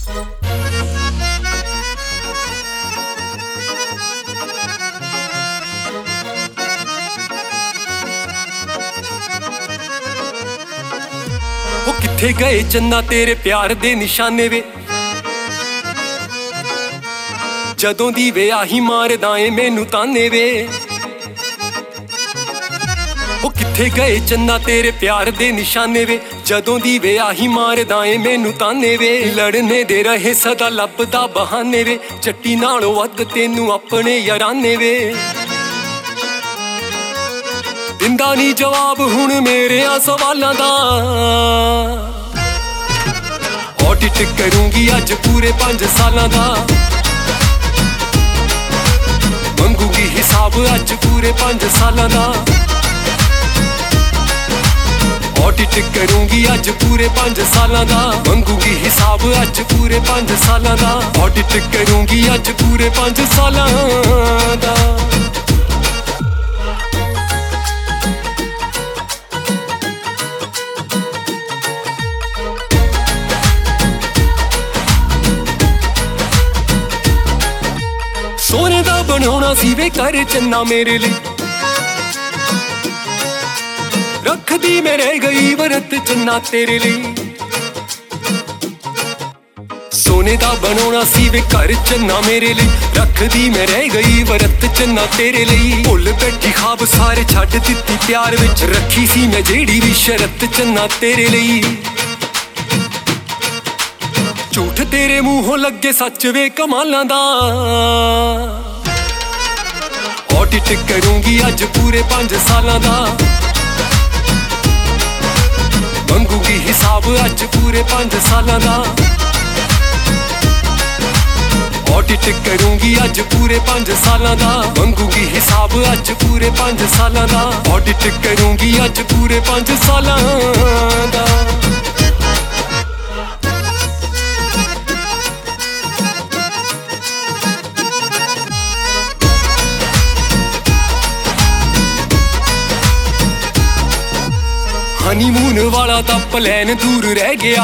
ਕਿੱਥੇ ਗਏ ਚੰਨਾ ਤੇਰੇ ਪਿਆਰ ਦੇ ਨਿਸ਼ਾਨੇ ਵੇ, ਜਦੋਂ ਦੀ ਵੇ ਆਹੀ ਮਾਰਦਾ ਏ ਮੈਨੂੰ ਤਾਨੇ ਵੇ। ਉਹ ਕਿੱਥੇ ਗਏ ਚੰਨਾ ਤੇਰੇ ਪਿਆਰ ਦੇ ਨਿਸ਼ਾਨੇ ਵੇ, ਜਦੋਂ ਦੀ ਵੇ ਆਹੀ ਮਾਰਦਾ ਏ ਮੈਨੂੰ ਤਾਨੇ ਵੇ। ਲੜਨੇ ਦੇ ਰਹੇ ਸਦਾ ਲੱਭਦਾ ਬਹਾਨੇ ਵੇ, ਚੱਟੀ ਨਾਲੋਂ ਵੱਧ ਤੈਨੂੰ ਆਪਣੇ ਯਾਰਾਨੇ ਵੇ। ਦਿੰਦਾ ਨੀ ਜਵਾਬ ਹੁਣ ਮੇਰਿਆਂ ਸਵਾਲਾਂ ਦਾ, ਆਡਿਟ ਕਰੂੰਗੀ ਅੱਜ ਪੂਰੇ 5 ਸਾਲਾਂ ਦਾ। ਮੰਗੂਗੀ ਹਿਸਾਬ ਅੱਜ ਪੂਰੇ 5 ਸਾਲਾਂ ਦਾ, ਆਡਿਟ ਕਰੂੰਗੀ ਅੱਜ ਪੂਰੇ 5 ਸਾਲਾਂ ਦਾ। ਮੰਗੂਗੀ ਹਿਸਾਬ ਅੱਜ ਪੂਰੇ 5 ਸਾਲਾਂ ਦਾ, ਆਡਿਟ ਕਰੂੰਗੀ ਅੱਜ ਪੂਰੇ 5 ਸਾਲਾਂ ਦਾ। ਸੋਨੇ ਦਾ ਬਣਾਉਣਾ ਸੀ ਵੇ ਘਰ ਚੰਨਾ ਮੇਰੇ ਲਈ, ਰੱਖਦੀ ਮੈਂ ਰਹਿ ਗਈ ਵਰਤ ਚੰਨਾ ਤੇਰੇ ਲਈ। ਸੋਨੇ ਦਾ ਬਣਾਉਣਾ ਸੀ ਵੇ ਘਰ ਚੰਨਾ ਮੇਰੇ ਲਈ, ਰੱਖਦੀ ਮੈਂ ਰਹਿ ਗਈ ਵਰਤ ਚੰਨਾ ਤੇਰੇ ਲਈ। ਭੁੱਲ ਬੈਠੀ ਖਾਬ ਸਾਰੇ ਛੱਡ ਦਿੱਤੀ ਪਿਆਰ ਵਿੱਚ, ਰੱਖੀ ਸੀ ਮੈਂ ਜਿਹੜੀ ਵੀ ਸ਼ਰਤ ਚੰਨਾ ਤੇਰੇ ਲਈ। ਝੂਠ ਤੇਰੇ ਮੂੰਹੋਂ ਲੱਗੇ ਸੱਚ ਵੇ ਕਮਾਲਾਂ ਦਾ, ਆਡਿਟ ਕਰੂੰਗੀ ਅੱਜ ਪੂਰੇ 5 ਸਾਲਾਂ ਦਾ। ਮੰਗੂਗੀ ਹਿਸਾਬ ਅੱਜ ਪੂਰੇ 5 ਸਾਲਾਂ ਦਾ, ਆਡਿਟ ਕਰੂੰਗੀ ਅੱਜ ਪੂਰੇ 5 ਸਾਲਾਂ ਦਾ। ਮੰਗੂਗੀ ਹਿਸਾਬ ਅੱਜ ਪੂਰੇ 5 ਸਾਲਾਂ ਦਾ, ਆਡਿਟ ਕਰੂੰਗੀ ਅੱਜ ਪੂਰੇ 5 ਸਾਲਾਂ ਦਾ। ਹਨੀਮੂਨ ਵਾਲਾ ਤਾਂ ਪਲੈਨ ਦੂਰ ਰਹਿ ਗਿਆ,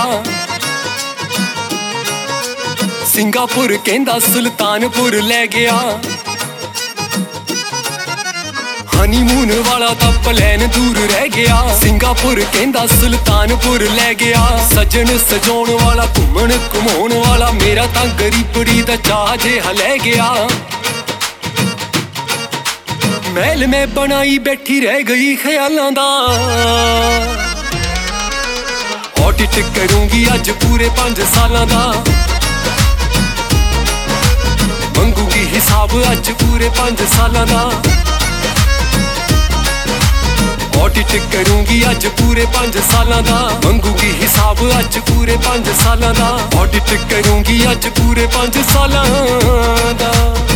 ਸਿੰਗਾਪੁਰ ਕਹਿੰਦਾ ਸੁਲਤਾਨਪੁਰ ਲੈ ਗਿਆ। ਹਨੀਮੂਨ ਵਾਲਾ ਤਾਂ ਪਲੈਨ ਦੂਰ ਰਹਿ ਗਿਆ, ਸਿੰਗਾਪੁਰ ਕਹਿੰਦਾ ਸੁਲਤਾਨਪੁਰ ਲੈ ਗਿਆ। ਸਜਣ ਸਜਾਉਣ ਵਾਲਾ ਘੁੰਮਣ ਘੁਮਾਉਣ ਵਾਲਾ, ਮੇਰਾ ਤਾਂ ਗਰੀਬੜੀ ਦਾ ਚਾਹ ਜਿਹਾ ਲੈ ਗਿਆ। ਮਹਿਲ ਮੈਂ ਬਣਾਈ ਬੈਠੀ ਰਹਿ ਗਈ ਖਿਆਲਾਂ ਦਾ, ਆਡਿਟ ਕਰੂੰਗੀ ਅੱਜ ਪੂਰੇ 5 ਸਾਲਾਂ ਦਾ। ਮੰਗੂਗੀ ਹਿਸਾਬ ਅੱਜ ਪੂਰੇ 5 ਸਾਲਾਂ ਦਾ, ਆਡਿਟ ਕਰੂੰਗੀ ਅੱਜ ਪੂਰੇ 5 ਸਾਲਾਂ ਦਾ। ਮੰਗੂਗੀ ਹਿਸਾਬ ਅੱਜ ਪੂਰੇ 5 ਸਾਲਾਂ ਦਾ, ਆਡਿਟ ਕਰੂੰਗੀ ਅੱਜ ਪੂਰੇ 5 ਸਾਲਾਂ ਦਾ।